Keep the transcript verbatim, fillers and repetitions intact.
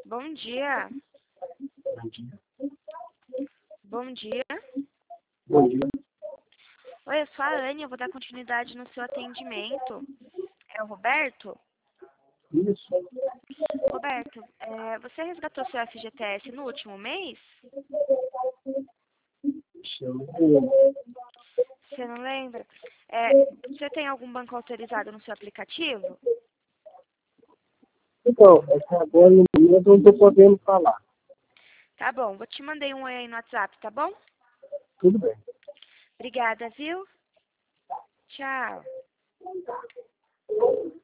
Bom dia. Bom dia. Bom dia. Bom dia. Oi, eu sou a Anne, eu vou dar continuidade no seu atendimento. É o Roberto? Isso. Roberto, é, você resgatou seu F G T S no último mês? Chama. Você não lembra? É, você tem algum banco autorizado no seu aplicativo? Então, é que agora no momento eu não estou podendo falar. Tá bom, vou te mandar um oi aí no WhatsApp, tá bom? Tudo bem. Obrigada, viu? Tchau.